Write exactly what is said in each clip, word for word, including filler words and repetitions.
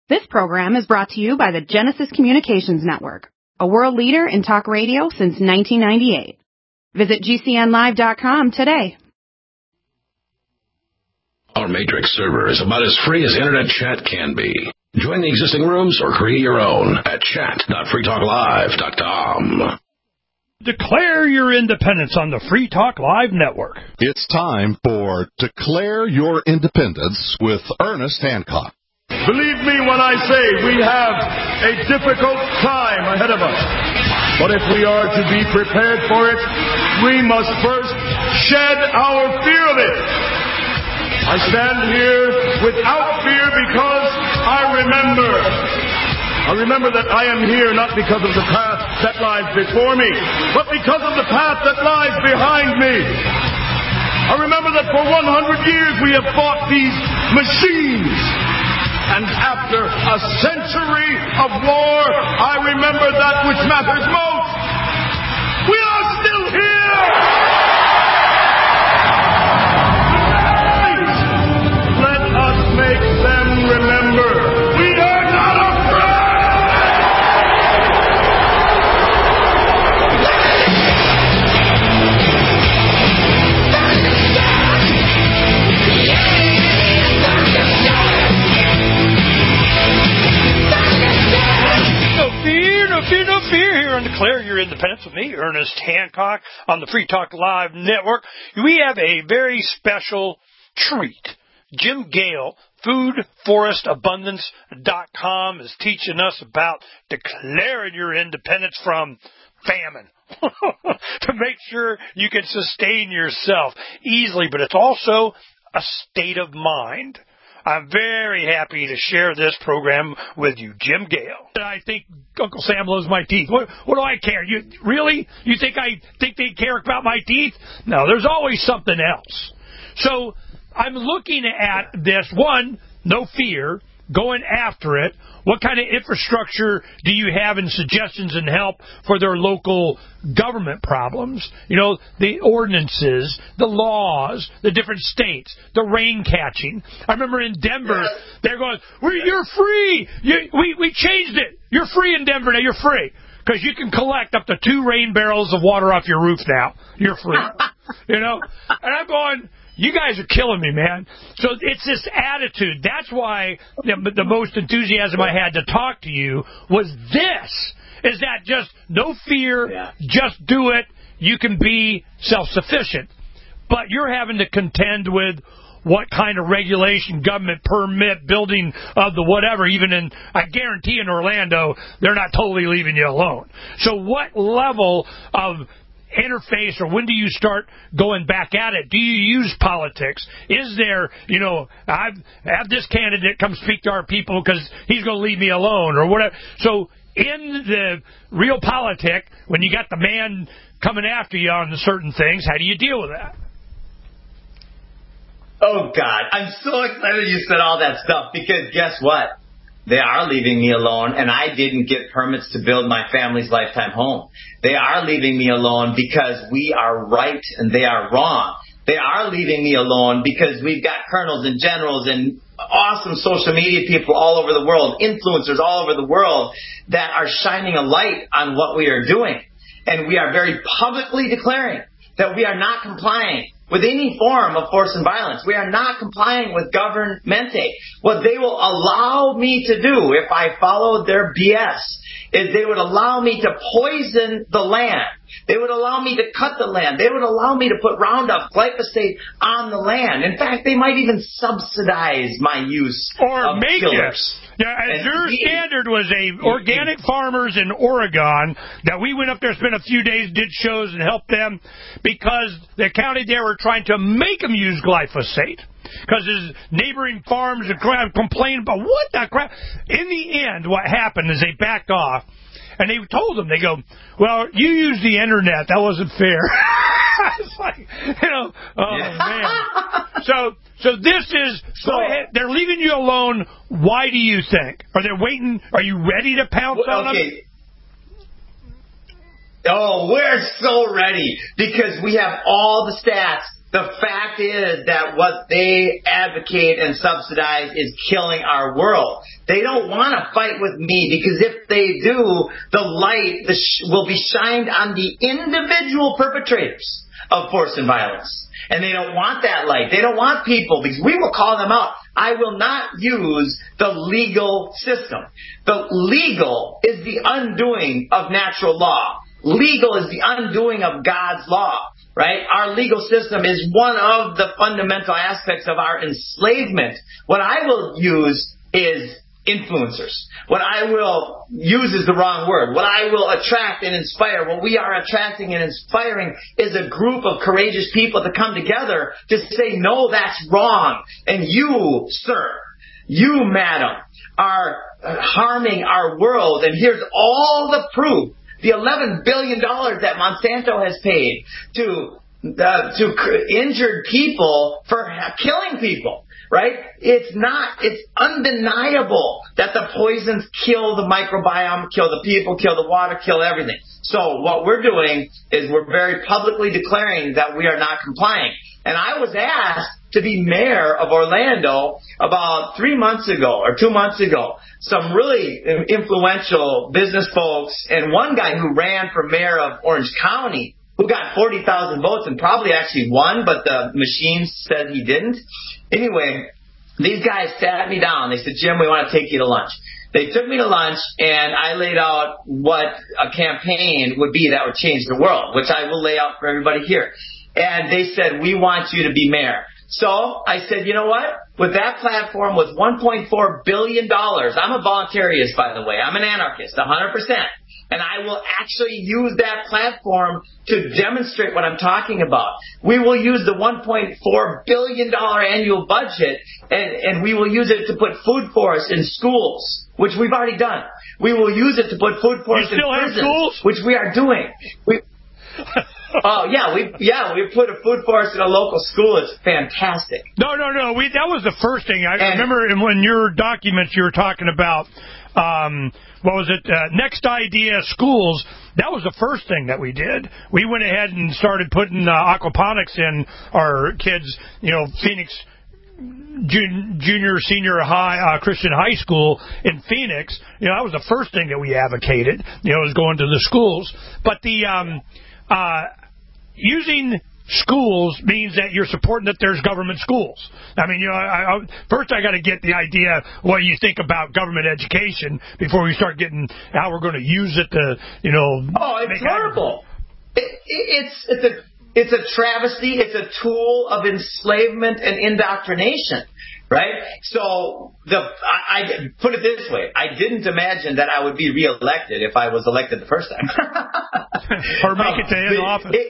This program is brought to you by the Genesis Communications Network, a world leader in talk radio since nineteen ninety-eight. Visit G C N live dot com today. Our Matrix server is about as free as internet chat can be. Join the existing rooms or create your own at chat dot free talk live dot com. Declare your independence on the Free Talk Live Network. It's time for Declare Your Independence with Ernest Hancock. Believe me when I say we have a difficult time ahead of us. But if we are to be prepared for it, we must first shed our fear of it. I stand here without fear because I remember. I remember that I am here not because of the path that lies before me, but because of the path that lies behind me. I remember that for one hundred years we have fought these machines. And after a century of war, I remember that which matters most. We are still here! Tonight, let us make them remember we are not afraid! No fear, no fear here on Declare Your Independence with me, Ernest Hancock, on the Free Talk Live Network. We have a very special treat. Jim Gale, food forest abundance dot com, is teaching us about declaring your independence from famine to make sure you can sustain yourself easily, but it's also a state of mind. I'm very happy to share this program with you, Jim Gale. I think Uncle Sam loves my teeth. What, what do I care? You really? You think I think they care about my teeth? No, there's always something else. So I'm looking at this. One, no fear, going after it. What kind of infrastructure do you have and suggestions and help for their local government problems? You know, the ordinances, the laws, the different states, the rain catching. I remember in Denver, they're going, We're, you're free. You, we, we changed it. You're free in Denver now. You're free. Because you can collect up to two rain barrels of water off your roof now. You're free. You know? And I'm going, you guys are killing me, man. So it's this attitude. That's why the, the most enthusiasm I had to talk to you was this, is that just no fear, yeah. Just do it. You can be self-sufficient. But you're having to contend with what kind of regulation, government permit, building of the whatever. Even in, I guarantee in Orlando, they're not totally leaving you alone. So what level of interface, or when do you start going back at it? Do you use politics? Is there, you know, I've have this candidate come speak to our people because he's going to leave me alone or whatever. So in the real politic, when you got the man coming after you on certain things, how do you deal with that? Oh, God. I'm so excited you said all that stuff because guess what? They are leaving me alone, and I didn't get permits to build my family's lifetime home. They are leaving me alone because we are right and they are wrong. They are leaving me alone because we've got colonels and generals and awesome social media people all over the world, influencers all over the world that are shining a light on what we are doing. And we are very publicly declaring that we are not complying with any form of force and violence. We are not complying with governmente. What they will allow me to do if I follow their B S is they would allow me to poison the land. They would allow me to cut the land. They would allow me to put Roundup, glyphosate on the land. In fact, they might even subsidize my use or of make killers. It. Yeah, and their standard was a organic farmers in Oregon that we went up there, spent a few days, did shows and helped them because the county there were trying to make them use glyphosate. Because his neighboring farms are complaining about what the crap. In the end, what happened is they backed off. And they told them, they go, well, you used the internet. That wasn't fair. It's like, you know, oh, yeah. man. So so this is, so they're leaving you alone. Why do you think? Are they waiting? Are you ready to pounce well, on okay. them? Oh, we're so ready because we have all the stats The fact is that what they advocate and subsidize is killing our world. They don't want to fight with me because if they do, the light the sh- will be shined on the individual perpetrators of force and violence. And they don't want that light. They don't want people because we will call them out. I will not use the legal system. The legal is the undoing of natural law. Legal is the undoing of God's law, right? Our legal system is one of the fundamental aspects of our enslavement. What I will use is influencers. What I will use is the wrong word. What I will attract and inspire, what we are attracting and inspiring is a group of courageous people to come together to say, no, that's wrong. And you, sir, you, madam, are harming our world. And here's all the proof. The eleven billion dollars that Monsanto has paid to uh, to injured people for killing people, right? It's not, it's undeniable that the poisons kill the microbiome, kill the people, kill the water, kill everything. So what we're doing is we're very publicly declaring that we are not complying. And I was asked to be mayor of Orlando about three months ago or two months ago. Some really influential business folks and one guy who ran for mayor of Orange County who got forty thousand votes and probably actually won, but the machine said he didn't. Anyway, these guys sat me down. They said, Jim, we want to take you to lunch. They took me to lunch, and I laid out what a campaign would be that would change the world, which I will lay out for everybody here. And they said, we want you to be mayor. So I said, you know what? With that platform, with one point four billion dollars, I'm a voluntarist, by the way. I'm an anarchist, one hundred percent. And I will actually use that platform to demonstrate what I'm talking about. We will use the one point four billion dollars annual budget, and, and we will use it to put food forests in schools, which we've already done. We will use it to put food forests in prisons, which we are doing. We Oh yeah, we yeah we put a food forest in a local school. It's fantastic. No, no, no. We that was the first thing. I and, remember in your documents you were talking about. Um, what was it? Uh, Next Idea Schools. That was the first thing that we did. We went ahead and started putting uh, aquaponics in our kids. You know, Phoenix Junior, Senior High uh, Christian High School in Phoenix. You know, that was the first thing that we advocated. You know, was going to the schools. But the um, uh, using schools means that you're supporting that there's government schools. I mean, you know, I, I, first I got to get the idea what you think about government education before we start getting how we're going to use it to, you know. Oh, it's horrible. It, it, it's it's a it's a travesty. It's a tool of enslavement and indoctrination. Right? So the I, I put it this way: I didn't imagine that I would be reelected if I was elected the first time, or make it to his office. It,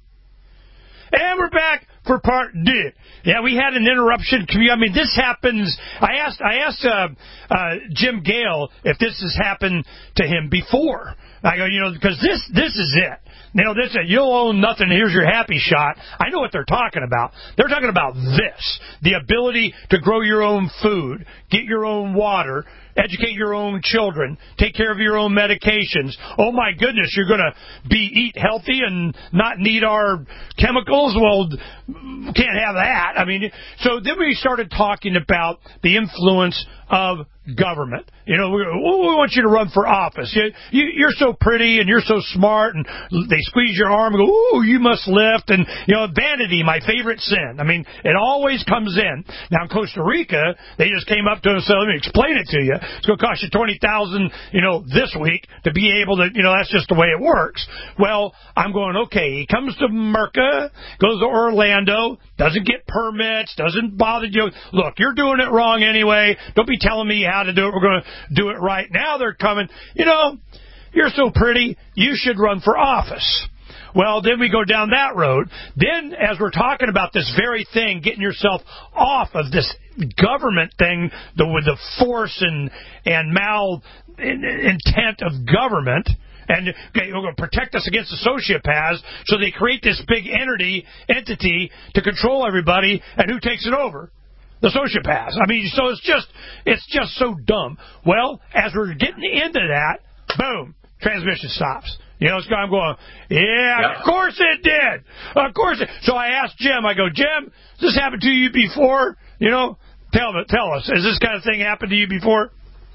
And we're back for part D. Yeah, we had an interruption. I mean, this happens. I asked I asked uh, uh, Jim Gale if this has happened to him before. I go, you know, because this this is it. You know, this you'll own nothing. Here's your happy shot. I know what they're talking about. They're talking about this: the ability to grow your own food, get your own water, educate your own children, take care of your own medications. Oh my goodness, you're going to be eat healthy and not need our chemicals? Well, can't have that. I mean, so then we started talking about the influence of government. You know, we, we want you to run for office. You, you, you're so pretty and you're so smart, and they squeeze your arm and go, ooh, you must lift. And, you know, vanity, my favorite sin. I mean, it always comes in. Now, in Costa Rica, they just came up to us and said, let me explain it to you. It's going to cost you twenty thousand dollars, you know, this week to be able to, you know, that's just the way it works. Well, I'm going, okay, he comes to Merca, goes to Orlando, doesn't get permits, doesn't bother you. Look, you're doing it wrong anyway. Don't be telling me how to do it. We're going to do it right. Now they're coming, you know, you're so pretty, you should run for office. Well, then we go down that road. Then, as we're talking about this very thing, getting yourself off of this government thing, the, with the force and, and mal in, intent of government, and okay, we're going to protect us against the sociopaths, so they create this big entity, entity to control everybody, and who takes it over? The sociopaths. I mean, so it's just, it's just so dumb. Well, as we're getting into that, boom, transmission stops. You know, I'm going, yeah, yep. Of course it did. Of course it. So I asked Jim, I go, Jim, has this happened to you before? You know, tell me, tell us, has this kind of thing happened to you before?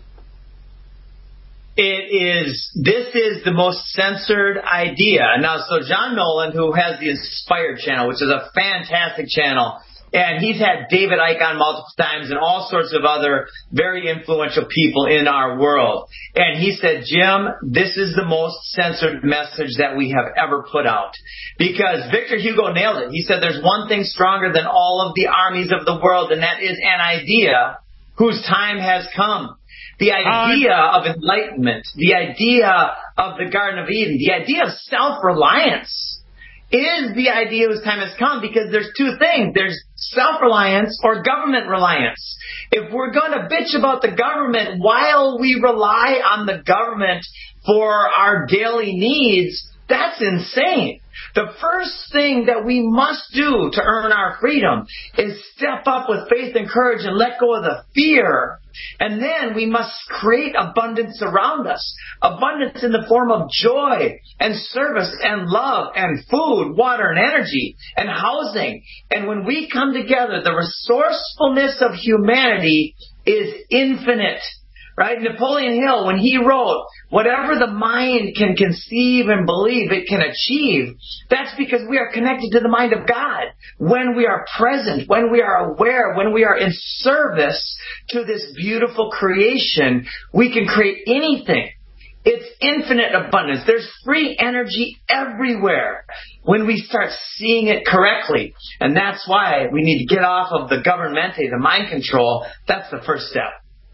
It is, this is the most censored idea. Now, so John Nolan, who has the Inspired channel, which is a fantastic channel, and he's had David Icke on multiple times and all sorts of other very influential people in our world. And he said, Jim, this is the most censored message that we have ever put out. Because Victor Hugo nailed it. He said there's one thing stronger than all of the armies of the world, and that is an idea whose time has come. The idea of enlightenment, the idea of the Garden of Eden, the idea of self-reliance is the idea whose time has come, because there's two things. There's self-reliance or government reliance. If we're going to bitch about the government while we rely on the government for our daily needs, that's insane. The first thing that we must do to earn our freedom is step up with faith and courage and let go of the fear. And then we must create abundance around us. Abundance in the form of joy and service and love and food, water and energy and housing. And when we come together, the resourcefulness of humanity is infinite. Right? Napoleon Hill, when he wrote, whatever the mind can conceive and believe it can achieve, that's because we are connected to the mind of God. When we are present, when we are aware, when we are in service to this beautiful creation, we can create anything. It's infinite abundance. There's free energy everywhere when we start seeing it correctly. And that's why we need to get off of the governmente, the mind control. That's the first step.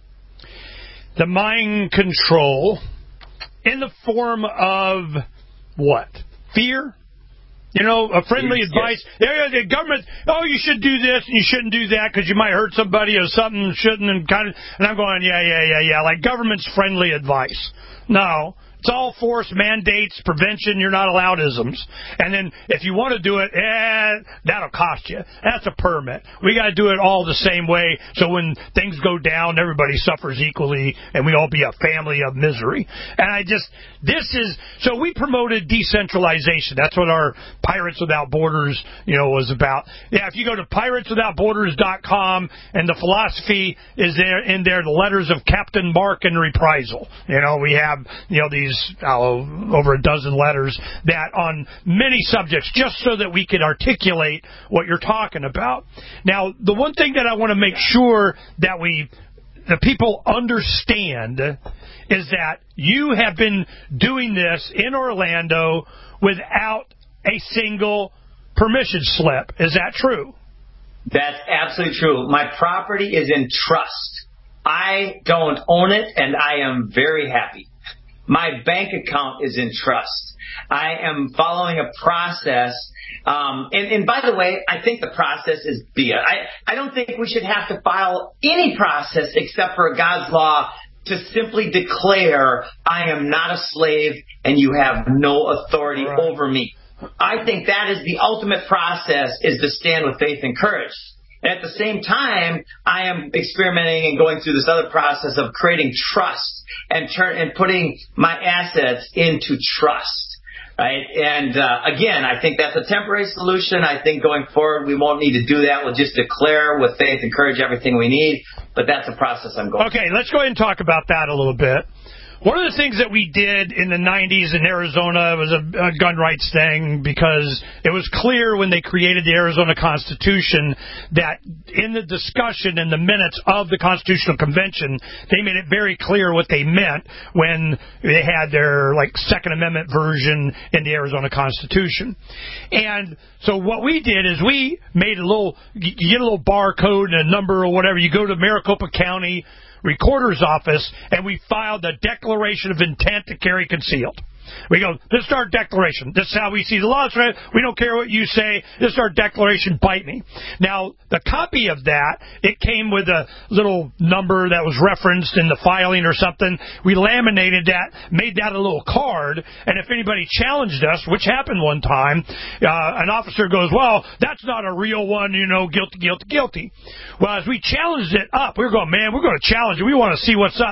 The mind control in the form of what? Fear? You know, a friendly yes. advice. Yeah, the government, oh, you should do this and you shouldn't do that because you might hurt somebody or something shouldn't. And kind of, and I'm going, yeah, yeah, yeah, yeah. Like government's friendly advice. No. It's all force, mandates, prevention, you're not allowed isms. And then if you want to do it, eh, that'll cost you. That's a permit. We got to do it all the same way so when things go down, everybody suffers equally and we all be a family of misery. And I just, this is, so we promoted decentralization. That's what our Pirates Without Borders, you know, was about. Yeah, if you go to pirates without borders dot com and the philosophy is there in there, the letters of Captain Mark and Reprisal. You know, we have, you know, these Oh, over a dozen letters that on many subjects just so that we could articulate what you're talking about. Now, the one thing that I want to make sure that we, the people understand is that you have been doing this in Orlando without a single permission slip. Is that true? That's absolutely true. My property is in trust. I don't own it, and I am very happy. My bank account is in trust. I am following a process. Um, and, and by the way, I think the process is B S. I, I don't think we should have to file any process except for God's law to simply declare I am not a slave and you have no authority right. over me. I think that is the ultimate process, is to stand with faith and courage. And at the same time, I am experimenting and going through this other process of creating trust and turn and putting my assets into trust, right? And uh, again, I think that's a temporary solution. I think going forward, we won't need to do that. We'll just declare with faith and courage everything we need. But that's a process I'm going through. Okay, let's go ahead and talk about that a little bit. One of the things that we did in the nineties in Arizona was a, a gun rights thing, because it was clear when they created the Arizona Constitution that in the discussion in the minutes of the Constitutional Convention, they made it very clear what they meant when they had their like Second Amendment version in the Arizona Constitution. And so what we did is we made a little, you get a little barcode and a number or whatever, you go to Maricopa County Recorder's Office, and we filed a declaration of intent to carry concealed. We go, this is our declaration. This is how we see the laws. We don't care what you say. This is our declaration. Bite me. Now, the copy of that, it came with a little number that was referenced in the filing or something. We laminated that, made that a little card, and if anybody challenged us, which happened one time, uh, an officer goes, well, that's not a real one, you know, guilty, guilty, guilty. Well, as we challenged it up, we were going, man, we're going to challenge it. We want to see what's up.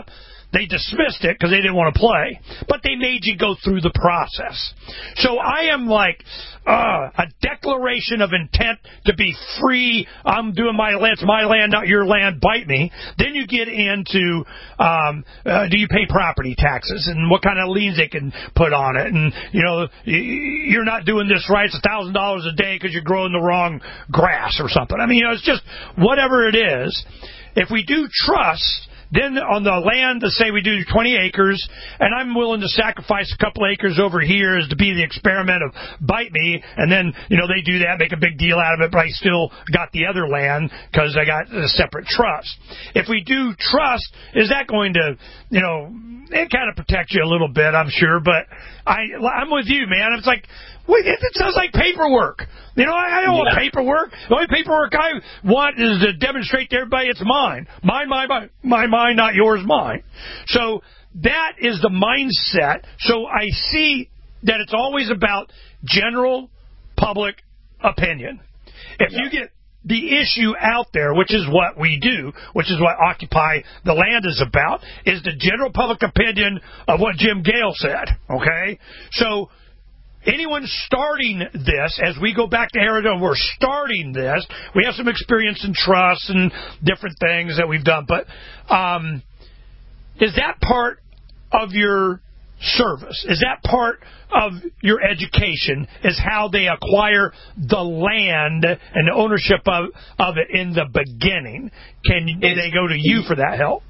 they dismissed it because they didn't want to play, but they made you go through the process. So I am like uh, a declaration of intent to be free. I'm doing my land, it's my land, not your land, bite me. Then you get into um, uh, do you pay property taxes and what kind of liens they can put on it, and you know you're not doing this right. It's a thousand dollars a day because you're growing the wrong grass or something. I mean, you know, it's just whatever it is. If we do trust, then on the land, let's say we do twenty acres, and I'm willing to sacrifice a couple acres over here as to be the experiment of bite me, and then, you know, they do that, make a big deal out of it, but I still got the other land because I got a separate trust. If we do trust, is that going to, you know, it kind of protects you a little bit, I'm sure, but I, I'm with you, man. It's like, wait, it sounds like paperwork. You know, I, I don't yeah. want paperwork. The only paperwork I want is to demonstrate to everybody it's mine. Mine, mine, mine, mine, mine, not yours, mine. So that is the mindset. So I see that it's always about general public opinion. If yeah. you get the issue out there, which is what we do, which is what Occupy the Land is about, is the general public opinion of what Jim Gale said, okay? So anyone starting this, as we go back to Arizona, we're starting this. We have some experience in trusts and different things that we've done, but um, is that part of your service? Is that part of your education, is how they acquire the land and the ownership of, of it in the beginning? Can it's, they go to you for that help?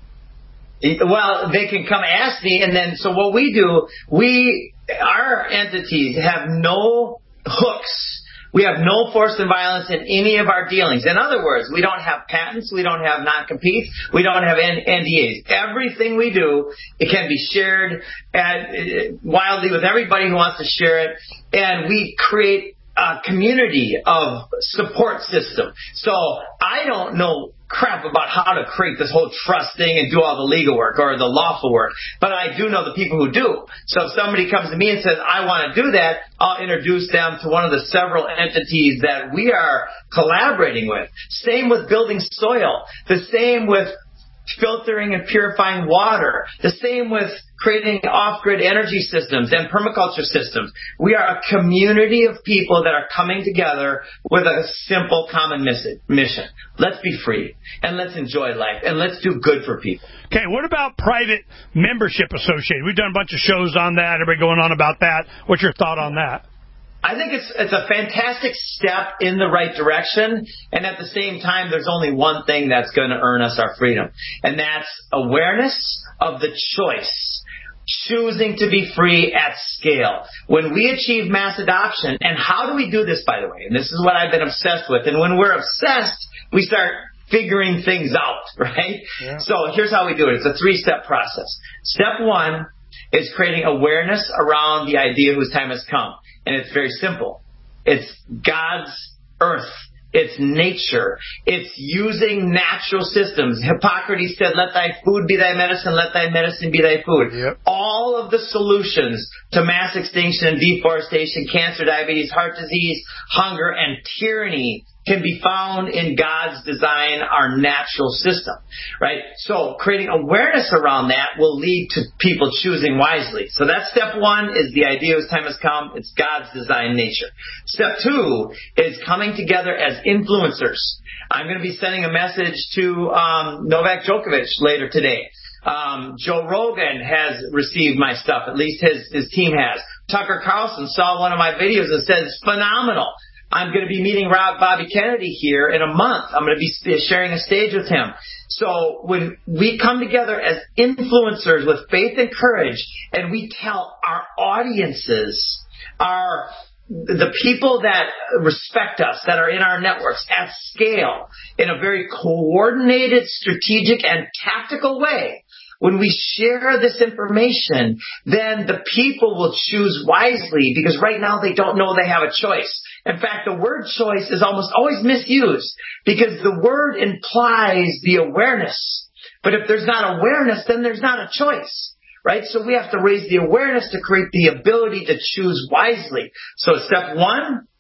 Well, they can come ask me, and then, so what we do, we, our entities have no hooks. We have no force and violence in any of our dealings. In other words, we don't have patents, we don't have non-competes, we don't have N D As. Everything we do, it can be shared at, wildly with everybody who wants to share it, and we create a community of support system. So I don't know crap about how to create this whole trust thing and do all the legal work or the lawful work, but I do know the people who do. So if somebody comes to me and says, I want to do that, I'll introduce them to one of the several entities that we are collaborating with. Same with building soil. The same with filtering and purifying water. The same with creating off-grid energy systems and permaculture systems. We are a community of people that are coming together with a simple common mission. Let's be free, and let's enjoy life, and let's do good for people. Okay, what about private membership associated? We've done a bunch of shows on that. Everybody going on about that. What's your thought on that? I think it's it's a fantastic step in the right direction, and at the same time, there's only one thing that's going to earn us our freedom, and that's awareness of the choice, choosing to be free at scale. When we achieve mass adoption, and how do we do this, by the way? And this is what I've been obsessed with, and when we're obsessed, we start figuring things out, right? Yeah. So here's how we do it. It's a three-step process. Step one is creating awareness around the idea whose time has come. And it's very simple. It's God's earth. It's nature. It's using natural systems. Hippocrates said, let thy food be thy medicine, let thy medicine be thy food. Yep. All of the solutions to mass extinction and deforestation, cancer, diabetes, heart disease, hunger, and tyranny can be found in God's design, our natural system, right? So creating awareness around that will lead to people choosing wisely. So that's step one, is the idea whose time has come. It's God's design nature. Step two is coming together as influencers. I'm going to be sending a message to um, Novak Djokovic later today. Um, Joe Rogan has received my stuff, at least his, his team has. Tucker Carlson saw one of my videos and said, it's phenomenal. I'm going to be meeting Rob Bobby Kennedy here in a month. I'm going to be sharing a stage with him. So when we come together as influencers with faith and courage, and we tell our audiences, our the people that respect us, that are in our networks at scale, in a very coordinated, strategic, and tactical way, when we share this information, then the people will choose wisely, because right now they don't know they have a choice. In fact, the word choice is almost always misused, because the word implies the awareness. But if there's not awareness, then there's not a choice, right? So we have to raise the awareness to create the ability to choose wisely. So step one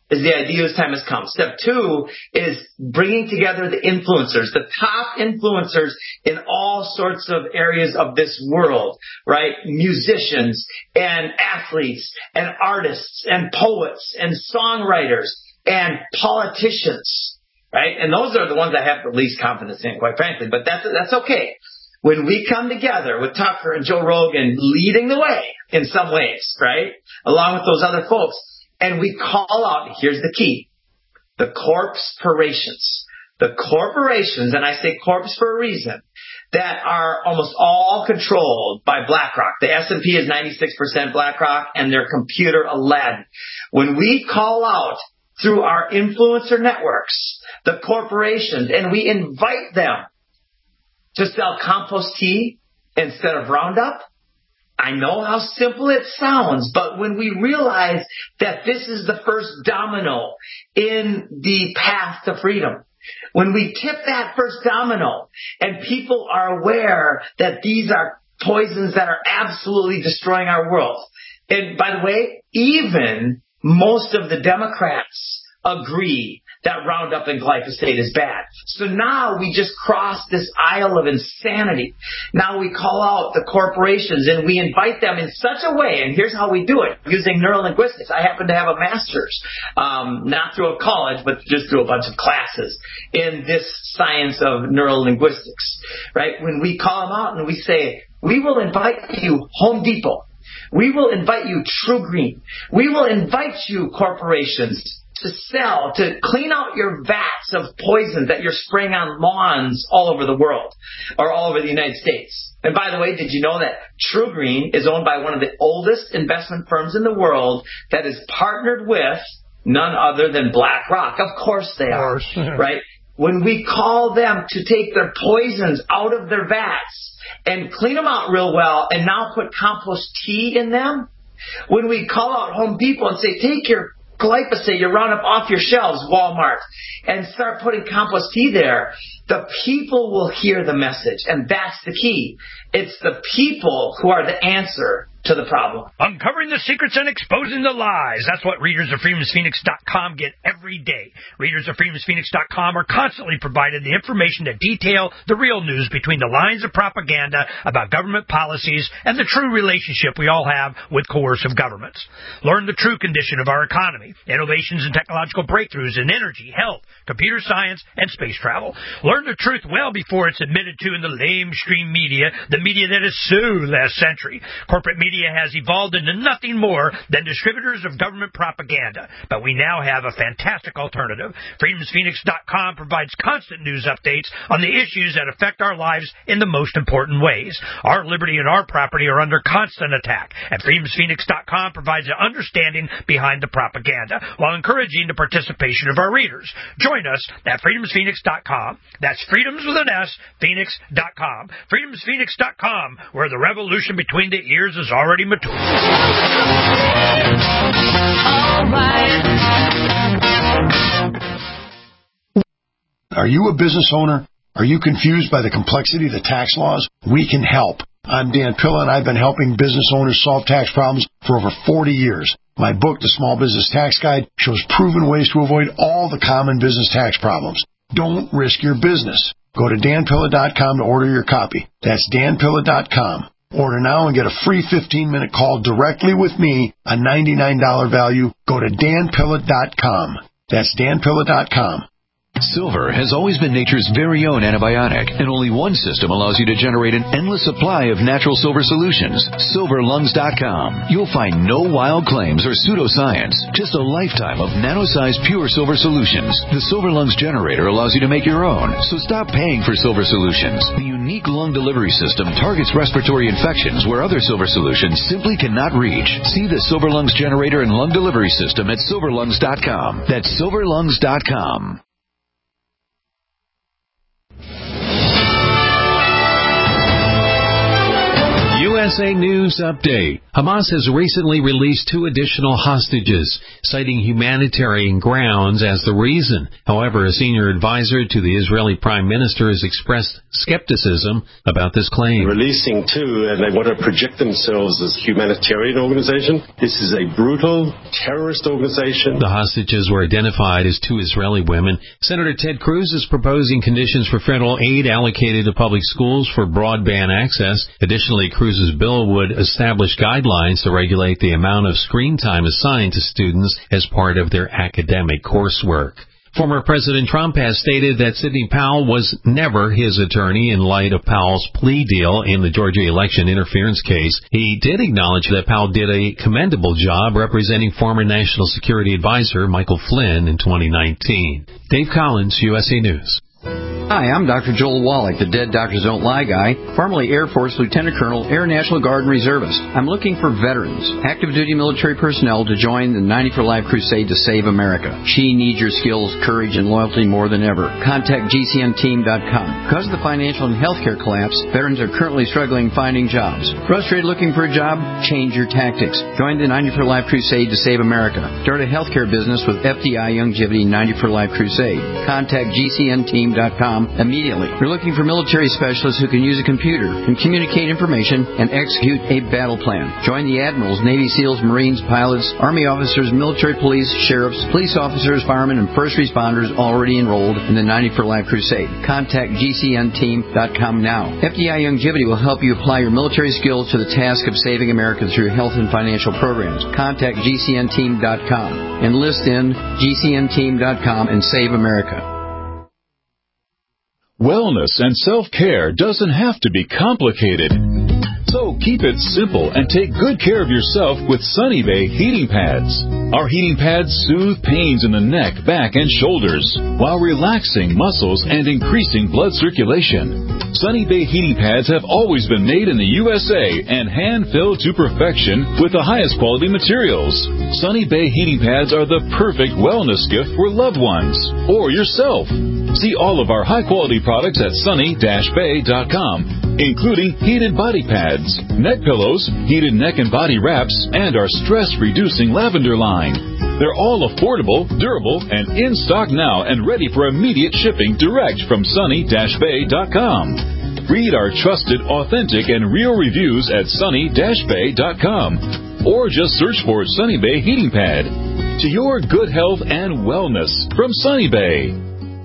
is the ideas time has come. Step two is bringing together the influencers, the top influencers in all sorts of areas of this world, right? Musicians and athletes and artists and poets and songwriters and politicians, right? And those are the ones I have the least confidence in, quite frankly, but that's, that's okay. When we come together with Tucker and Joe Rogan leading the way in some ways, right? Along with those other folks, and we call out, here's the key, the corporations. The corporations, and I say corps for a reason, that are almost all controlled by BlackRock. The S and P is ninety-six percent BlackRock and their computer Aladdin. When we call out through our influencer networks, the corporations, and we invite them to sell compost tea instead of Roundup, I know how simple it sounds, but when we realize that this is the first domino in the path to freedom, when we tip that first domino and people are aware that these are poisons that are absolutely destroying our world. And by the way, even most of the Democrats agree that Roundup and glyphosate is bad. So now we just cross this aisle of insanity. Now we call out the corporations and we invite them in such a way, and here's how we do it, using neurolinguistics. I happen to have a master's, um, not through a college, but just through a bunch of classes in this science of neurolinguistics, right? When we call them out and we say, we will invite you, Home Depot. We will invite you, True Green. We will invite you, corporations, to sell, to clean out your vats of poison that you're spraying on lawns all over the world or all over the United States. And by the way, did you know that True Green is owned by one of the oldest investment firms in the world that is partnered with none other than BlackRock? Of course they are, right? When we call them to take their poisons out of their vats and clean them out real well and now put compost tea in them, when we call out Home Depot and say, take your glyphosate, your Roundup off your shelves, Walmart, and start putting compost tea there, the people will hear the message. And that's the key. It's the people who are the answer to the problem. Uncovering the secrets and exposing the lies. That's what readers of Freedoms Phoenix dot com get every day. Readers of Freedoms Phoenix dot com are constantly provided the information to detail the real news between the lines of propaganda about government policies and the true relationship we all have with coercive governments. Learn the true condition of our economy, innovations and technological breakthroughs in energy, health, computer science, and space travel. Learn the truth well before it's admitted to in the lamestream media, the media that is so last century. Corporate media has evolved into nothing more than distributors of government propaganda, but we now have a fantastic alternative. Freedoms Phoenix dot com provides constant news updates on the issues that affect our lives in the most important ways. Our liberty and our property are under constant attack, and Freedoms Phoenix dot com provides an understanding behind the propaganda while encouraging the participation of our readers. Join us at Freedoms Phoenix dot com. That's Freedoms with an S, Phoenix dot com. Freedoms Phoenix dot com, where the revolution between the ears is already mature. All right. Are you a business owner? Are you confused by the complexity of the tax laws? We can help. I'm Dan Pilla, and I've been helping business owners solve tax problems for over forty years. My book, The Small Business Tax Guide, shows proven ways to avoid all the common business tax problems. Don't risk your business. Go to Dan Pilla dot com to order your copy. That's Dan Pilla dot com. Order now and get a free fifteen-minute call directly with me, a ninety-nine dollars value. Go to Dan Pilla dot com. That's Dan Pilla dot com. Silver has always been nature's very own antibiotic, and only one system allows you to generate an endless supply of natural silver solutions. Silver Lungs dot com. You'll find no wild claims or pseudoscience, just a lifetime of nano-sized pure silver solutions. The Silver Lungs generator allows you to make your own, so stop paying for silver solutions. The unique lung delivery system targets respiratory infections where other silver solutions simply cannot reach. See the Silver Lungs generator and lung delivery system at Silver Lungs dot com. That's Silver Lungs dot com. U S S A News Update. Hamas has recently released two additional hostages, citing humanitarian grounds as the reason. However, a senior advisor to the Israeli Prime Minister has expressed skepticism about this claim. Releasing two, and they want to project themselves as a humanitarian organization. This is a brutal terrorist organization. The hostages were identified as two Israeli women. Senator Ted Cruz is proposing conditions for federal aid allocated to public schools for broadband access. Additionally, Cruz's bill would establish guidelines to regulate the amount of screen time assigned to students as part of their academic coursework. Former President Trump has stated that Sidney Powell was never his attorney in light of Powell's plea deal in the Georgia election interference case. He did acknowledge that Powell did a commendable job representing former National Security Advisor Michael Flynn in twenty nineteen. Dave Collins, U S A News. Hi, I'm Doctor Joel Wallach, the Dead Doctors Don't Lie guy, formerly Air Force Lieutenant Colonel, Air National Guard and Reservist. I'm looking for veterans, active duty military personnel to join the ninety for Life crusade to save America. She needs your skills, courage, and loyalty more than ever. Contact G C N team dot com. Because of the financial and healthcare collapse, veterans are currently struggling finding jobs. Frustrated looking for a job? Change your tactics. Join the ninety for Life crusade to save America. Start a healthcare business with F D I Youngevity ninety for Life crusade. Contact G C N team dot com immediately. We're looking for military specialists who can use a computer and communicate information and execute a battle plan. Join the admirals, Navy SEALs, Marines, pilots, Army officers, military police, sheriffs, police officers, firemen, and first responders already enrolled in the ninety for Life crusade. Contact G C N team dot com now. F D I Youngevity will help you apply your military skills to the task of saving America through health and financial programs. Contact G C N team dot com. Enlist in G C N team dot com and save America. Wellness and self-care doesn't have to be complicated. So keep it simple and take good care of yourself with Sunny Bay heating pads. Our heating pads soothe pains in the neck, back, and shoulders while relaxing muscles and increasing blood circulation. Sunny Bay heating pads have always been made in the U S A and hand-filled to perfection with the highest quality materials. Sunny Bay heating pads are the perfect wellness gift for loved ones or yourself. See all of our high-quality products at sunny dash bay dot com, including heated body pads, neck pillows, heated neck and body wraps, and our stress-reducing lavender line. They're all affordable, durable, and in stock now and ready for immediate shipping direct from sunny dash bay dot com. Read our trusted, authentic, and real reviews at sunny dash bay dot com. Or just search for Sunny Bay Heating Pad. To your good health and wellness from Sunny Bay.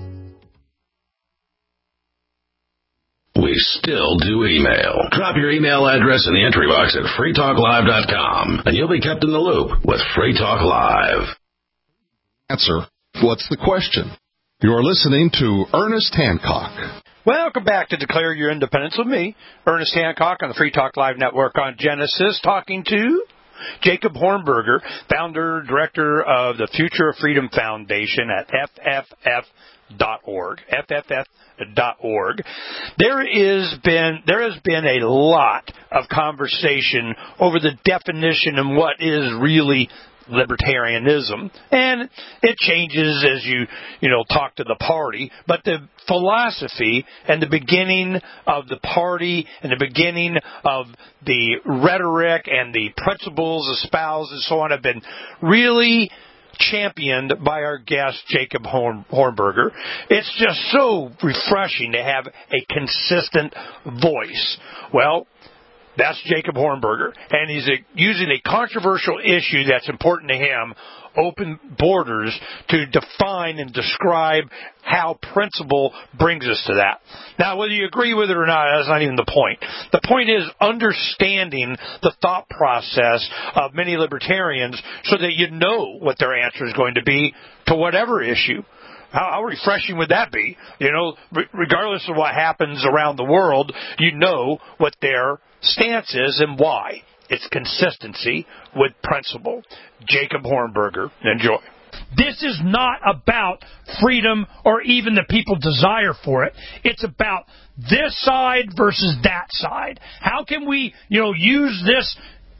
We still do email. Drop your email address in the entry box at free talk live dot com, and you'll be kept in the loop with Free Talk Live. Answer. What's the question? You're listening to Ernest Hancock. Welcome back to Declare Your Independence with me, Ernest Hancock, on the Free Talk Live Network on Genesis, talking to Jacob Hornberger, founder, director of the Future of Freedom Foundation at F F F dot org. F F F dot org. There is been there has been a lot of conversation over the definition and what is really libertarianism, and it changes as you you know talk to the party, but the philosophy and the beginning of the party and the beginning of the rhetoric and the principles espoused and so on have been really championed by our guest, Jacob Horn, Hornberger. It's just so refreshing to have a consistent voice. Well, that's Jacob Hornberger, and he's a, using a controversial issue that's important to him, open borders, to define and describe how principle brings us to that. Now, whether you agree with it or not, that's not even the point. The point is understanding the thought process of many libertarians so that you know what their answer is going to be to whatever issue. How, how refreshing would that be? You know, re- regardless of what happens around the world, you know what their stance is and why. It's consistency with principle. Jacob Hornberger. Enjoy. This is not about freedom or even the people's desire for it. It's about this side versus that side. How can we, you know, use this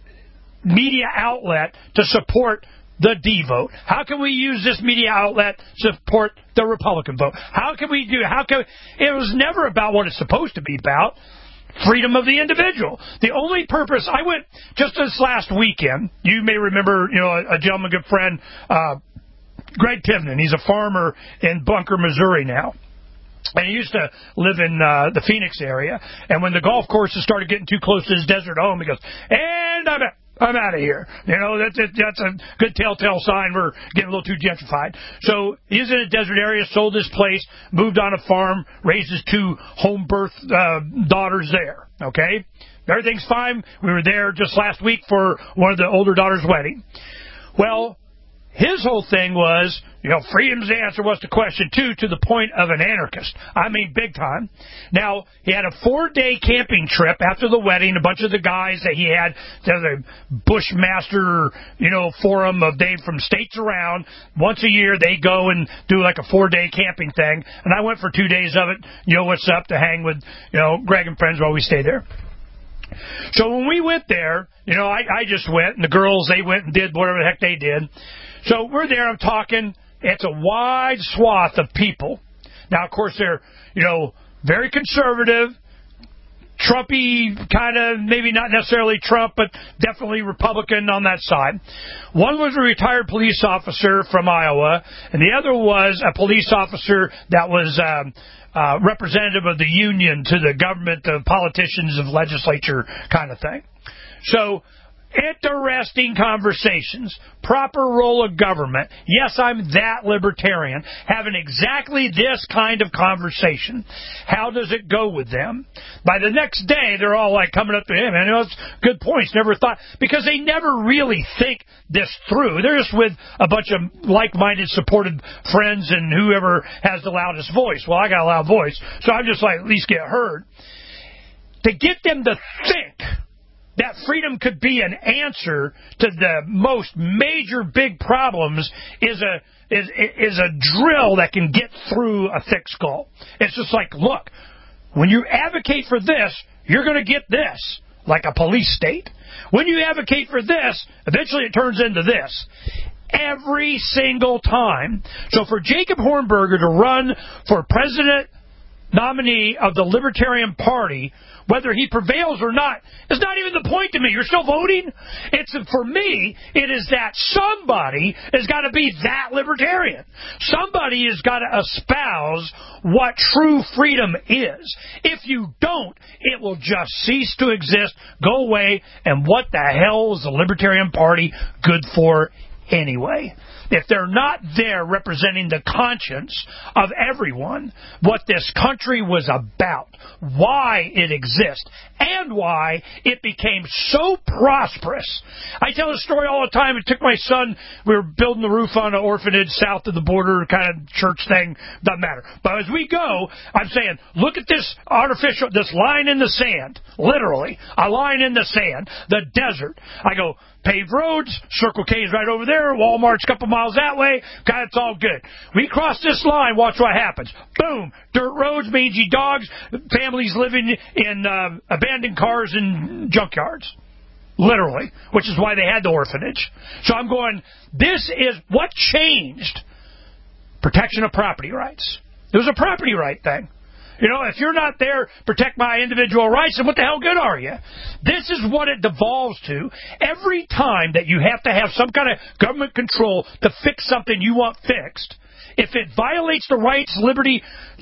media outlet to support the D vote? How can we use this media outlet to support the Republican vote? How can we do? How can it was never about what it's supposed to be about. freedom of the individual. The only purpose, I went just this last weekend, you may remember, you know, a, a gentleman, good friend, uh, Greg Tivnan. He's a farmer in Bunker, Missouri now. And he used to live in uh, the Phoenix area. And when the golf courses started getting too close to his desert home, he goes, and I'm out. I'm out of here. You know, that's a, that's a good telltale sign we're getting a little too gentrified. So he's in a desert area, sold his place, moved on a farm, raised his two home birth uh, daughters there. Okay? Everything's fine. We were there just last week for one of the older daughter's wedding. Well, his whole thing was, you know, freedom's the answer was to question two, to the point of an anarchist. I mean, big time. Now, he had a four-day camping trip after the wedding. A bunch of the guys that he had, there's a Bushmaster, you know, forum of they from states around. Once a year, they go and do like a four-day camping thing. And I went for two days of it. You know what's up, to hang with, you know, Greg and friends while we stayed there. So when we went there, you know, I, I just went, and the girls, they went and did whatever the heck they did. So we're there, I'm talking. It's a wide swath of people. Now, of course, they're, you know, very conservative, Trumpy kind of, maybe not necessarily Trump, but definitely Republican on that side. One was a retired police officer from Iowa, and the other was a police officer that was um, uh, representative of the union to the government, the politicians of legislature kind of thing. So, interesting conversations. Proper role of government. Yes, I'm that libertarian. Having exactly this kind of conversation. How does it go with them? By the next day, they're all like coming up to him. And it's good points. Never thought. Because they never really think this through. They're just with a bunch of like-minded, supported friends and whoever has the loudest voice. Well, I got a loud voice. So I'm just like, at least get heard. To get them to think that freedom could be an answer to the most major big problems is a is is a drill that can get through a thick skull. It's just like, look, when you advocate for this, you're going to get this, like a police state. When you advocate for this, eventually it turns into this. Every single time. So for Jacob Hornberger to run for president nominee of the Libertarian Party, whether he prevails or not, is not even the point to me. You're still voting? It's for me, it is that somebody has got to be that libertarian. Somebody has got to espouse what true freedom is. If you don't, it will just cease to exist, go away, and what the hell is the Libertarian Party good for anyway? If they're not there representing the conscience of everyone, what this country was about, why it exists, and why it became so prosperous. I tell a story all the time. It took my son, we were building the roof on an orphanage south of the border, kind of church thing, doesn't matter. But as we go, I'm saying, look at this artificial, this line in the sand, literally, a line in the sand, the desert. I go, paved roads, Circle K is right over there, Walmart's a couple miles that way, God, it's all good. We cross this line, watch what happens. Boom, dirt roads, mangy dogs, families living in uh, abandoned cars and junkyards. Literally, which is why they had the orphanage. So I'm going, this is what changed protection of property rights. It was a property right thing. You know, if you're not there, protect my individual rights, then what the hell good are you? This is what it devolves to. Every time that you have to have some kind of government control to fix something you want fixed, if it violates the rights, liberty,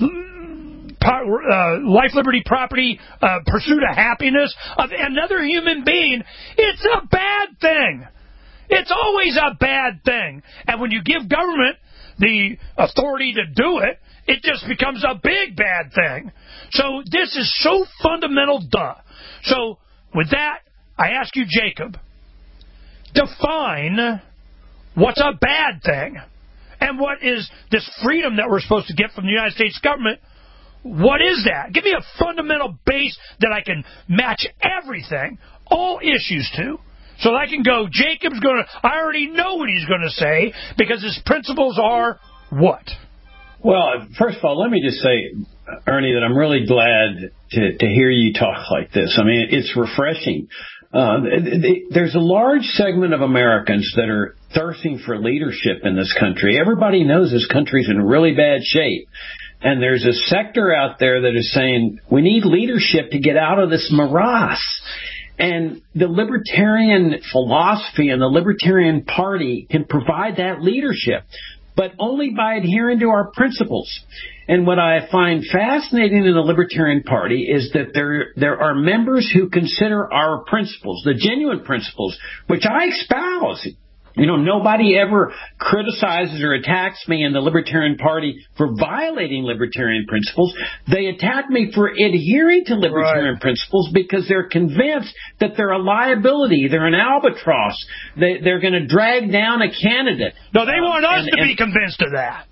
uh, life, liberty, property, uh, pursuit of happiness of another human being, it's a bad thing. It's always a bad thing. And when you give government the authority to do it, it just becomes a big bad thing. So this is so fundamental, duh. So with that, I ask you, Jacob, define what's a bad thing. And what is this freedom that we're supposed to get from the United States government? What is that? Give me a fundamental base that I can match everything, all issues to. So that I can go, Jacob's going to, I already know what he's going to say, because his principles are what? Well, first of all, let me just say, Ernie, that I'm really glad to, to hear you talk like this. I mean, it's refreshing. Uh, there's a large segment of Americans that are thirsting for leadership in this country. Everybody knows this country's in really bad shape. And there's a sector out there that is saying we need leadership to get out of this morass. And the libertarian philosophy and the Libertarian Party can provide that leadership, but only by adhering to our principles. And what I find fascinating in the Libertarian Party is that there there are members who consider our principles, the genuine principles, which I espouse. You know, nobody ever criticizes or attacks me in the Libertarian Party for violating libertarian principles. They attack me for adhering to libertarian right. principles because they're convinced that they're a liability, they're an albatross, they, they're going to drag down a candidate. No, they want us and, to and, be convinced of that.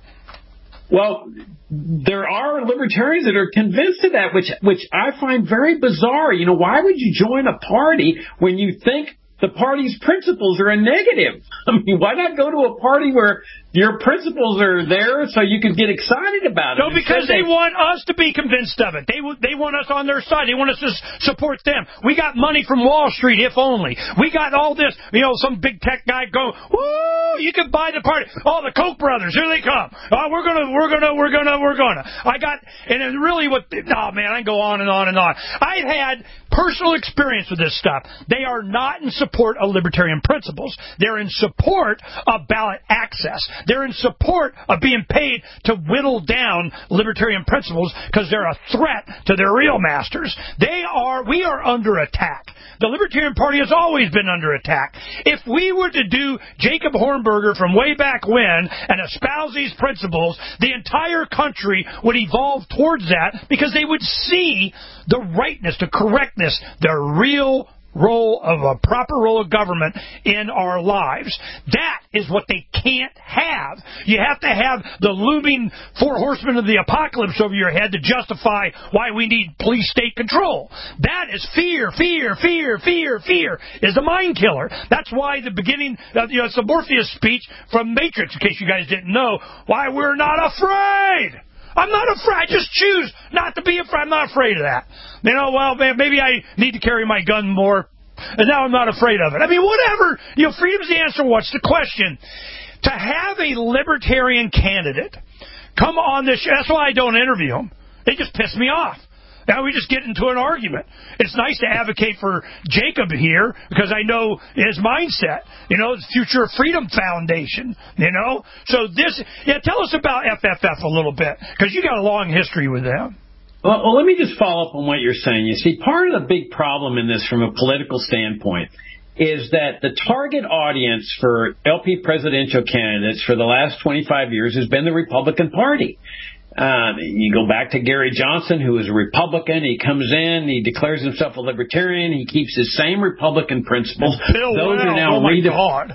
Well, there are libertarians that are convinced of that, which which I find very bizarre. You know, why would you join a party when you think the party's principles are a negative? I mean, why not go to a party where your principles are there so you can get excited about it? No, because they, they want us to be convinced of it. They they want us on their side. They want us to support them. We got money from Wall Street, if only. We got all this, you know, some big tech guy going, woo, you can buy the party. Oh, the Koch brothers, here they come. Oh, we're gonna, we're gonna, we're gonna, we're gonna. I got, and it really what, oh man, I can go on and on and on. I've had personal experience with this stuff. They are not in support of libertarian principles. They're in support of ballot access. They're in support of being paid to whittle down libertarian principles because they're a threat to their real masters. They are, we are under attack. The Libertarian Party has always been under attack. If we were to do Jacob Hornberger from way back when and espouse these principles, the entire country would evolve towards that because they would see the rightness, the correctness, the real role of a proper role of government in our lives. That is what they can't have. You have to have the looming four horsemen of the apocalypse over your head to justify why we need police state control. That is fear, fear, fear, fear, fear is the mind killer. That's why the beginning, uh, you know, it's the Morpheus speech from Matrix, in case you guys didn't know, why we're not afraid. I'm not afraid. I just choose not to be afraid. I'm not afraid of that. You know, well, maybe I need to carry my gun more, and now I'm not afraid of it. I mean, whatever. You know, freedom's the answer. What's the question? To have a libertarian candidate come on this show, that's why I don't interview them. They just piss me off. Now we just get into an argument. It's nice to advocate for Jacob here because I know his mindset. You know, the Future of Freedom Foundation. You know, so this. Yeah, tell us about F F F a little bit because you got a long history with them. Well, well, let me just follow up on what you're saying. You see, part of the big problem in this, from a political standpoint, is that the target audience for L P presidential candidates for the last twenty-five years has been the Republican Party. Uh, you go back to Gary Johnson, who was a Republican. He comes in, he declares himself a libertarian. He keeps his same Republican principles. Bill Those Weld, are now oh my redefined. God.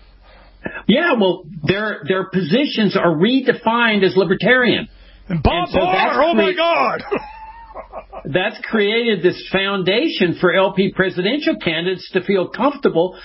Yeah, well, their their positions are redefined as libertarian. And Bob so Barr, oh my God. That's created this foundation for L P presidential candidates to feel comfortable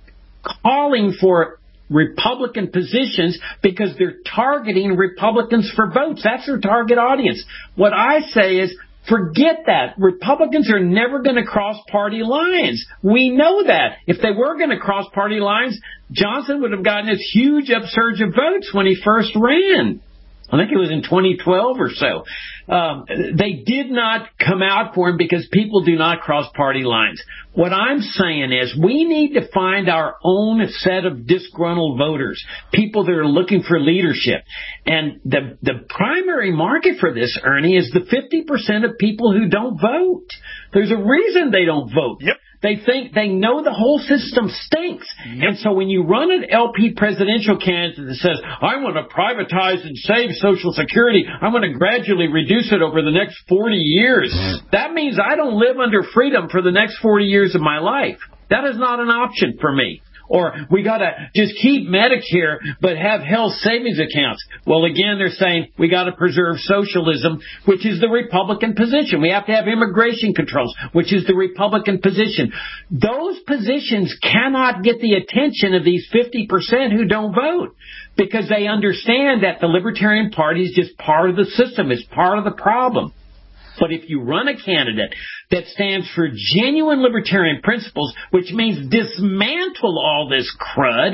calling for Republican positions because they're targeting Republicans for votes. That's their target audience. What I say is, forget that. Republicans are never going to cross party lines. We know that. If they were going to cross party lines, Johnson would have gotten this huge upsurge of votes when he first ran. I think it was in twenty twelve or so. Um, they did not come out for him because people do not cross party lines. What I'm saying is we need to find our own set of disgruntled voters, people that are looking for leadership. And the the primary market for this, Ernie, is the fifty percent of people who don't vote. There's a reason they don't vote. Yep. They think they know the whole system stinks. Yep. And so when you run an L P presidential candidate that says, I want to privatize and save Social Security, I'm going to gradually reduce it over the next forty years, that means I don't live under freedom for the next forty years of my life. That is not an option for me. Or we got to just keep Medicare but have health savings accounts. Well, again, they're saying we got to preserve socialism, which is the Republican position. We have to have immigration controls, which is the Republican position. Those positions cannot get the attention of these fifty percent who don't vote because they understand that the Libertarian Party is just part of the system. It's part of the problem. But if you run a candidate that stands for genuine libertarian principles, which means dismantle all this crud,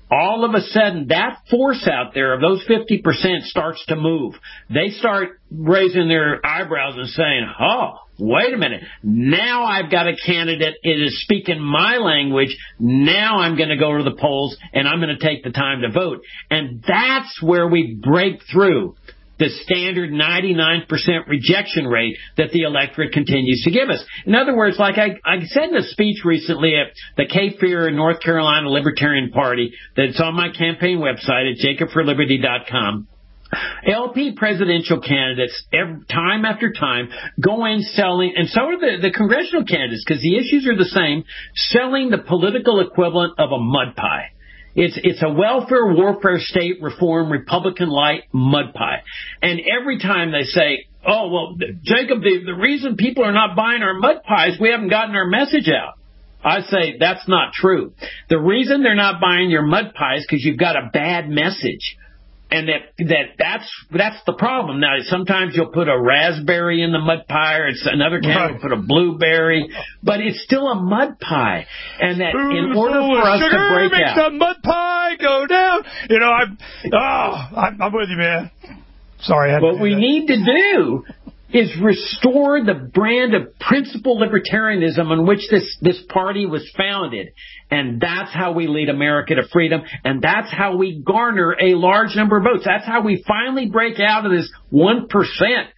all of a sudden that force out there of those fifty percent starts to move. They start raising their eyebrows and saying, oh, wait a minute. Now I've got a candidate. It is speaking my language. Now I'm going to go to the polls and I'm going to take the time to vote. And that's where we break through the standard ninety-nine percent rejection rate that the electorate continues to give us. In other words, like I, I said in a speech recently at the Cape Fear North Carolina Libertarian Party that's on my campaign website at jacob for liberty dot com, L P presidential candidates, every, time after time, go in selling, and so are the, the congressional candidates, because the issues are the same, selling the political equivalent of a mud pie. It's it's a welfare, warfare, state reform, Republican light mud pie. And every time they say, oh, well, Jacob, the, the reason people are not buying our mud pies, we haven't gotten our message out. I say that's not true. The reason they're not buying your mud pies is because you've got a bad message. And that that that's that's the problem. Now, sometimes you'll put a raspberry in the mud pie, or it's another candidate right. will put a blueberry, but it's still a mud pie. And that in order for us to break makes out, the mud pie go down. You know, I'm oh, I'm, I'm with you, man. Sorry. I had what to do we that. need to do is restore the brand of principled libertarianism on which this, this party was founded. And that's how we lead America to freedom, and that's how we garner a large number of votes. That's how we finally break out of this one percent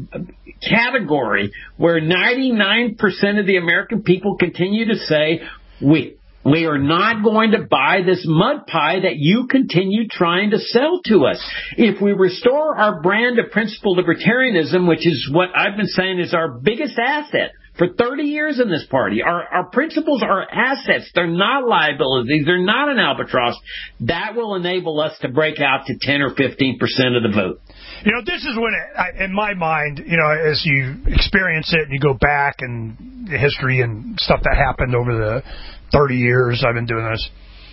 category where ninety-nine percent of the American people continue to say, we We are not going to buy this mud pie that you continue trying to sell to us. If we restore our brand of principled libertarianism, which is what I've been saying is our biggest asset for thirty years in this party, our, our principles are assets. They're not liabilities. They're not an albatross. That will enable us to break out to ten or fifteen percent of the vote. You know, this is when, it, I, in my mind, you know, as you experience it and you go back and the history and stuff that happened over the thirty years I've been doing this,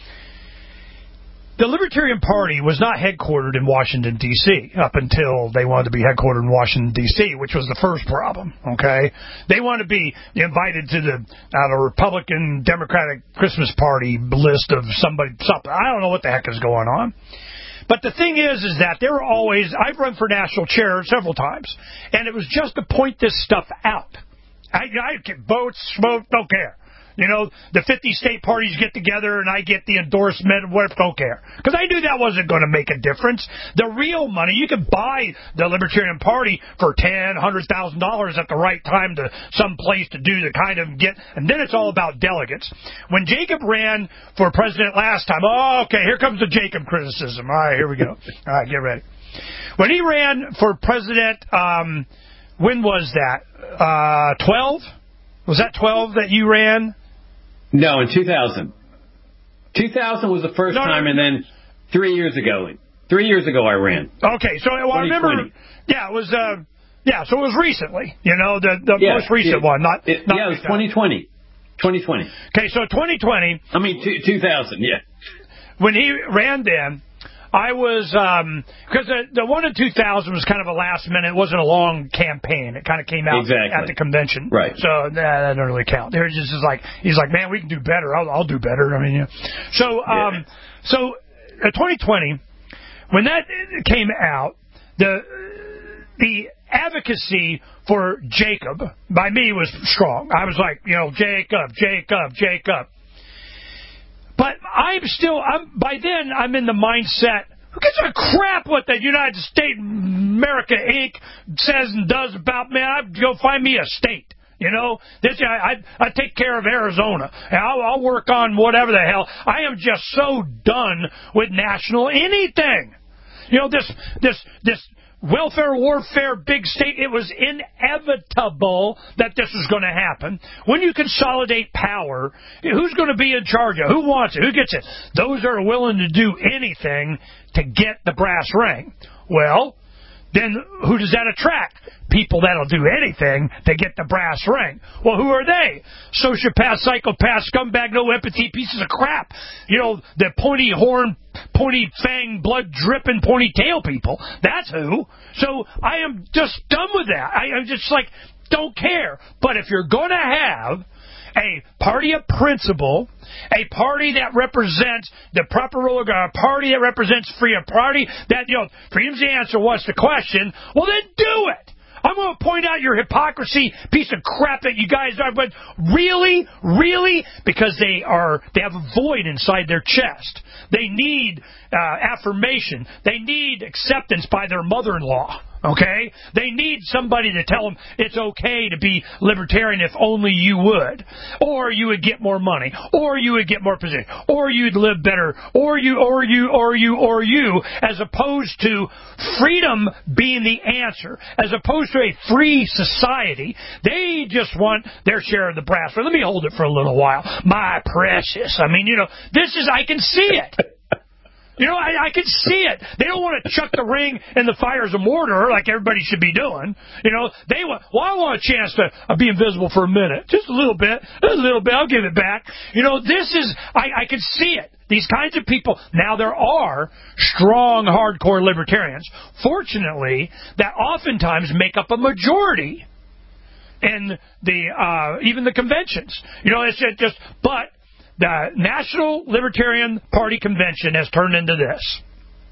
the Libertarian Party was not headquartered in Washington, D C up until they wanted to be headquartered in Washington, D C, which was the first problem, okay? They wanted to be invited to the uh, the Republican Democratic Christmas party list of somebody, something. I don't know what the heck is going on. But the thing is, is that they were always, I've run for national chair several times, and it was just to point this stuff out. I, I get votes, vote, don't care. You know, the fifty state parties get together and I get the endorsement, whatever, don't care. Because I knew that wasn't going to make a difference. The real money, you could buy the Libertarian Party for ten thousand dollars, one hundred thousand dollars at the right time to some place to do the kind of get, and then it's all about delegates. When Jacob ran for president last time, oh, okay, here comes the Jacob criticism. All right, here we go. All right, get ready. When he ran for president, um, when was that? Uh, twelve? Was that twelve that you ran? No, in two thousand. two thousand was the first no, time, no, and then three years ago. Three years ago I ran. Okay, so well, I remember, yeah, it was, uh, yeah, so it was recently, you know, the, the yeah, most recent it, one. Not, it, not yeah, it was twenty twenty. twenty twenty. Okay, so twenty twenty. I mean, two, two thousand, yeah. When he ran then, I was, um, because the, the one in two thousand was kind of a last minute, it wasn't a long campaign. It kind of came out exactly. at the convention. Right. So that, that doesn't really count. There just is like, he's like, man, we can do better. I'll, I'll do better. I mean, yeah. So, um, yeah. so uh, twenty twenty, when that came out, the, the advocacy for Jacob by me was strong. I was like, you know, Jacob, Jacob, Jacob. But I'm still, I'm by then, I'm in the mindset, who gives a crap what the United States America Incorporated says and does about me? I'd go find me a state. You know, this I I, I take care of Arizona, and I'll, I'll work on whatever the hell. I am just so done with national anything. You know, this this this welfare warfare big state. It was inevitable that this was going to happen. When you consolidate power, who's going to be in charge of? Who wants it? Who gets it? Those that are willing to do anything to get the brass ring. Well, then who does that attract? People that'll do anything to get the brass ring. Well, who are they? Sociopath, psychopath, scumbag, no empathy, pieces of crap. You know, the pointy horn, pointy fang, blood dripping, pointy tail people. That's who. So I am just done with that. I, I'm just like, don't care. But if you're going to have a party of principle, a party that represents the proper rule of God, a party that represents freedom, a party that, you know, freedom's the answer, what's the question? Well, then do it. I'm going to point out your hypocrisy, piece of crap that you guys are, but really, really, because they are, they have a void inside their chest. They need uh, affirmation. They need acceptance by their mother-in-law. Okay? They need somebody to tell them it's okay to be libertarian if only you would. Or you would get more money. Or you would get more position. Or you'd live better. Or you, or you, or you, or you, as opposed to freedom being the answer. As opposed to a free society. They just want their share of the brass. Well, let me hold it for a little while. My precious. I mean, you know, this is, I can see it. You know, I, I can see it. They don't want to chuck the ring in the fires of mortar like everybody should be doing. You know, they want, well, I want a chance to uh, be invisible for a minute. Just a little bit. A little bit. I'll give it back. You know, this is, I, I can see it. These kinds of people. Now, there are strong, hardcore libertarians, fortunately, that oftentimes make up a majority in the, uh, even the conventions. You know, it's just, but the National Libertarian Party Convention has turned into this.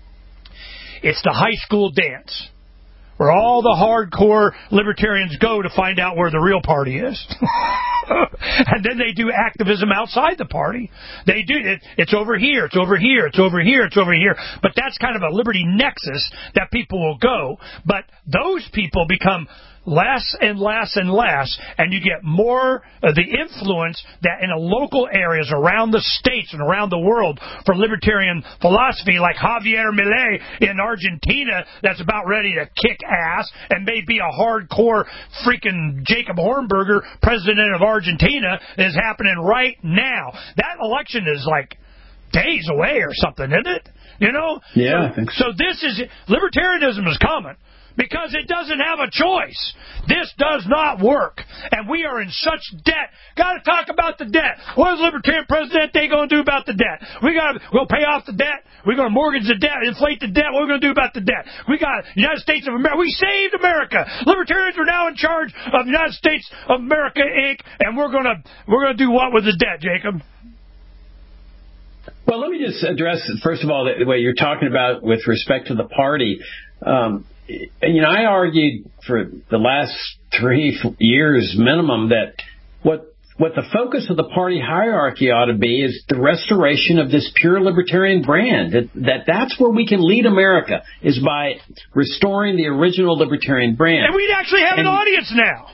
It's the high school dance where all the hardcore libertarians go to find out where the real party is. And then they do activism outside the party. They do it. It's over here. It's over here. It's over here. It's over here. But that's kind of a liberty nexus that people will go. But those people become less and less and less, and you get more of the influence that in a local areas around the states and around the world for libertarian philosophy, like Javier Milei in Argentina, that's about ready to kick ass and may be a hardcore freaking Jacob Hornberger, president of Argentina, is happening right now. That election is like days away or something, isn't it? You know? Yeah. So, so this is, libertarianism is coming. Because it doesn't have a choice. This does not work. And we are in such debt. Got to talk about the debt. What is Libertarian President Day going to do about the debt? We got to we'll pay off the debt. We're going to mortgage the debt, inflate the debt. What are we going to do about the debt? We got United States of America. We saved America. Libertarians are now in charge of the United States of America, Incorporated. And we're going to we're going to do what with the debt, Jacob? Well, let me just address, first of all, the way you're talking about with respect to the party. Um, You know, I argued for the last three years minimum that what what the focus of the party hierarchy ought to be is the restoration of this pure libertarian brand. That, that that's where we can lead America, is by restoring the original libertarian brand. And we'd actually have and, an audience now.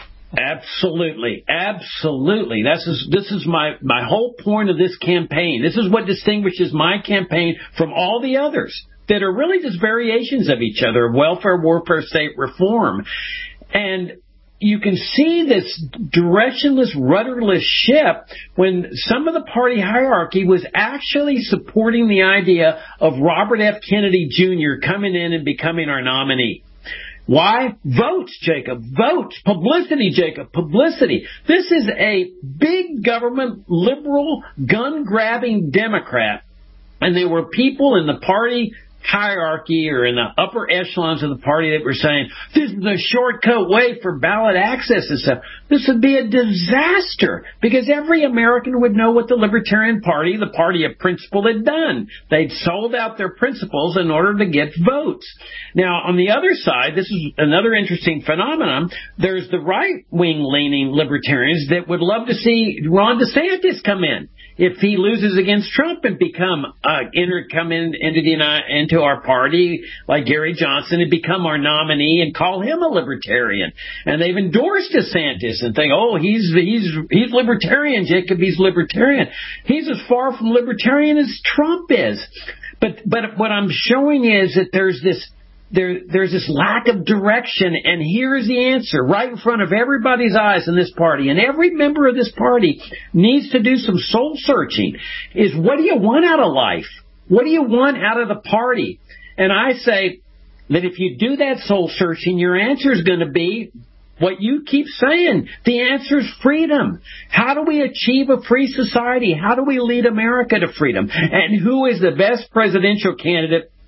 Absolutely, absolutely. This is this is my my whole point of this campaign. This is what distinguishes my campaign from all the others that are really just variations of each other, welfare, warfare, state reform. And you can see this directionless, rudderless ship when some of the party hierarchy was actually supporting the idea of Robert F. Kennedy Junior coming in and becoming our nominee. Why? Votes, Jacob. Votes. Publicity, Jacob. Publicity. This is a big government, liberal, gun-grabbing Democrat. And there were people in the party hierarchy or in the upper echelons of the party that were saying, this is a shortcut way for ballot access and stuff. This would be a disaster because every American would know what the Libertarian Party, the party of principle, had done. They'd sold out their principles in order to get votes. Now, on the other side, this is another interesting phenomenon. There's the right-wing leaning libertarians that would love to see Ron DeSantis come in. If he loses against Trump and become uh, enter, come in into the into our party like Gary Johnson and become our nominee and call him a libertarian, and they've endorsed DeSantis and think, oh, he's he's he's libertarian, Jacob, he's libertarian. He's as far from libertarian as Trump is. But but what I'm showing is that there's this. There, there's this lack of direction, and here's the answer right in front of everybody's eyes in this party. And every member of this party needs to do some soul searching. Is what do you want out of life? What do you want out of the party? And I say that if you do that soul searching, your answer is going to be what you keep saying. The answer is freedom. How do we achieve a free society? How do we lead America to freedom? And who is the best presidential candidate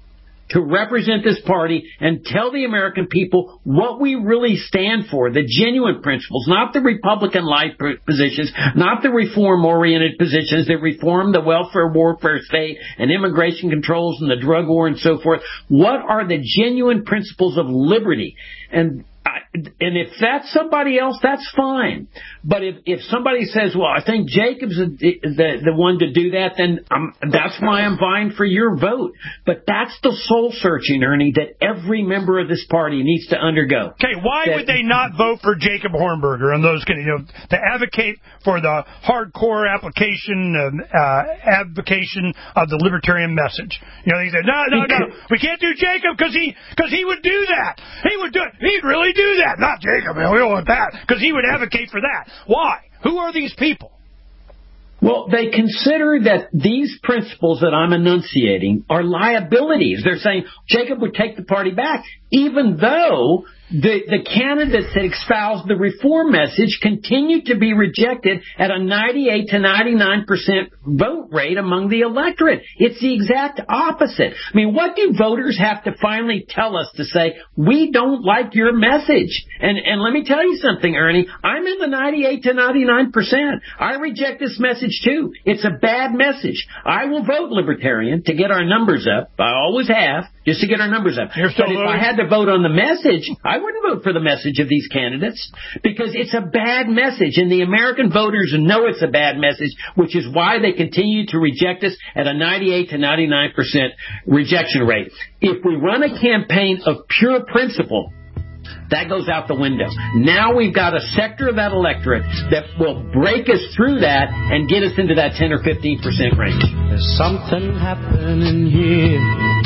to represent this party and tell the American people what we really stand for, the genuine principles, not the Republican-like positions, not the reform-oriented positions that reform the welfare warfare state and immigration controls and the drug war and so forth. What are the genuine principles of liberty? And I, and if that's somebody else, that's fine. But if, if somebody says, well, I think Jacob's the, the, the one to do that, then I'm, that's why I'm vying for your vote. But that's the soul-searching, Ernie, that every member of this party needs to undergo. Okay, why that, would they not vote for Jacob Hornberger and those kind of, you know, to advocate for the hardcore application, uh, uh, advocation of the libertarian message? You know, they said, no, no, no, we can't do Jacob because he, because he would do that. He would do it. He'd really do that. Not Jacob. We don't want that because he would advocate for that. Why? Who are these people? Well, they consider that these principles that I'm enunciating are liabilities. They're saying Jacob would take the party back, even though the, the candidates that espouse the reform message continue to be rejected at a ninety-eight to ninety-nine percent vote rate among the electorate. It's the exact opposite. I mean, what do voters have to finally tell us to say, we don't like your message? And, and let me tell you something, Ernie, I'm in the ninety-eight to ninety-nine percent. I reject this message too. It's a bad message. I will vote Libertarian to get our numbers up. I always have, just to get our numbers up. You're still but if voting? I had to vote on the message, I wouldn't vote for the message of these candidates because it's a bad message, and the American voters know it's a bad message, which is why they continue to reject us at a ninety-eight to ninety-nine percent rejection rate. If we run a campaign of pure principle, that goes out the window. Now we've got a sector of that electorate that will break us through that and get us into that ten or fifteen percent range. There's something happening here.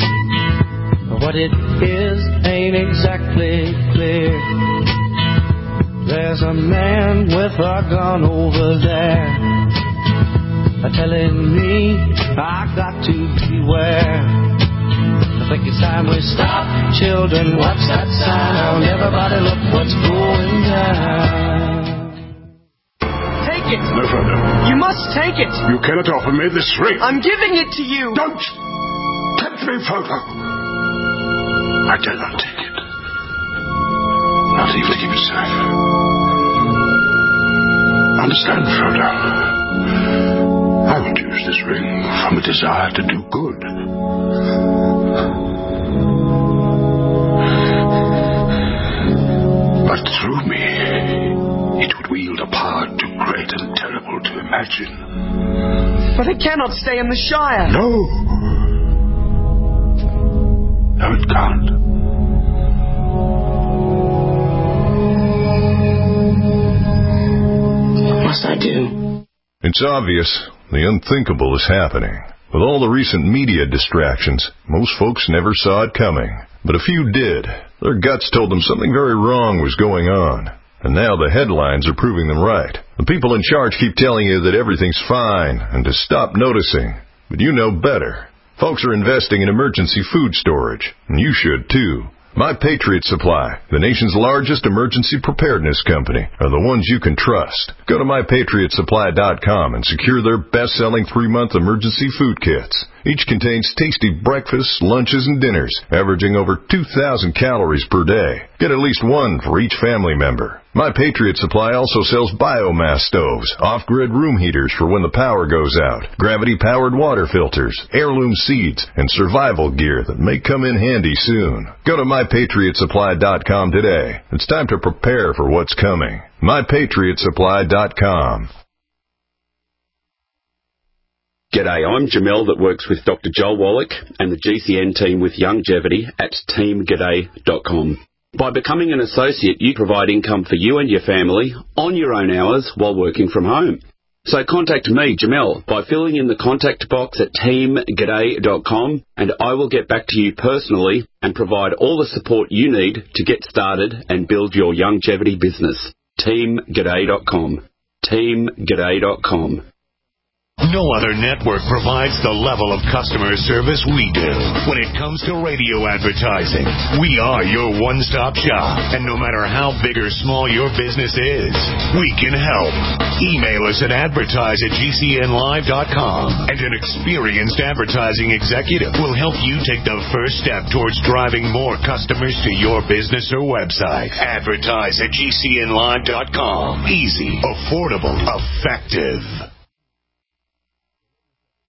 What it is ain't exactly clear. There's a man with a gun over there, telling me I got to beware. I think it's time we stop. Children, watch that sound. Everybody look what's going down. Take it. No further. You must take it. You cannot offer me this ring. I'm giving it to you. Don't tempt me further. I cannot take it. Not even to keep it safe. Understand, Frodo. I would use this ring from a desire to do good. But through me, it would wield a power too great and terrible to imagine. But it cannot stay in the Shire. No. No, it can't. What must I do? It's obvious. The unthinkable is happening. With all the recent media distractions, most folks never saw it coming. But a few did. Their guts told them something very wrong was going on. And now the headlines are proving them right. The people in charge keep telling you that everything's fine and to stop noticing. But you know better. Folks are investing in emergency food storage, and you should too. My Patriot Supply, the nation's largest emergency preparedness company, are the ones you can trust. Go to my patriot supply dot com and secure their best-selling three-month emergency food kits. Each contains tasty breakfasts, lunches, and dinners, averaging over two thousand calories per day. Get at least one for each family member. My Patriot Supply also sells biomass stoves, off-grid room heaters for when the power goes out, gravity-powered water filters, heirloom seeds, and survival gear that may come in handy soon. Go to my patriot supply dot com today. It's time to prepare for what's coming. my patriot supply dot com. G'day, I'm Jamel that works with Doctor Joel Wallach and the G C N team with Longevity at team g'day dot com. By becoming an associate, you provide income for you and your family on your own hours while working from home. So contact me, Jamel, by filling in the contact box at team g'day dot com, and I will get back to you personally and provide all the support you need to get started and build your longevity business. team g'day dot com. team g'day dot com. No other network provides the level of customer service we do. When it comes to radio advertising, we are your one-stop shop. And no matter how big or small your business is, we can help. Email us at advertise at G C N live dot com, and an experienced advertising executive will help you take the first step towards driving more customers to your business or website. Advertise at G C N live dot com. Easy, affordable, effective.